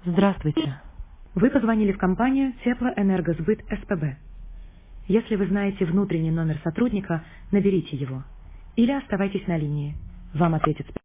Здравствуйте. Вы позвонили в компанию Теплоэнергосбыт СПБ. Если вы знаете внутренний номер сотрудника, наберите его. Или оставайтесь на линии. Вам ответит